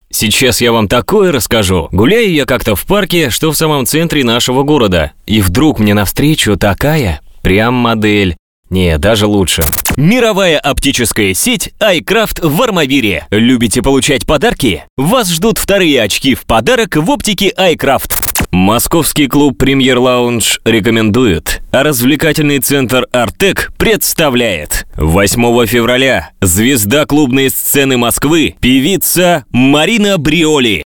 Сейчас я вам такое расскажу. Гуляю я как-то в парке, что в самом центре нашего города. И вдруг мне навстречу такая, прям модель. Не, даже лучше. Мировая оптическая сеть iCraft в Армавире. Любите получать подарки? Вас ждут вторые очки в подарок в оптике iCraft. Московский клуб «Премьер Лаунж» рекомендует, а развлекательный центр «Артек» представляет. 8 февраля звезда клубной сцены Москвы, певица Марина Бриоли.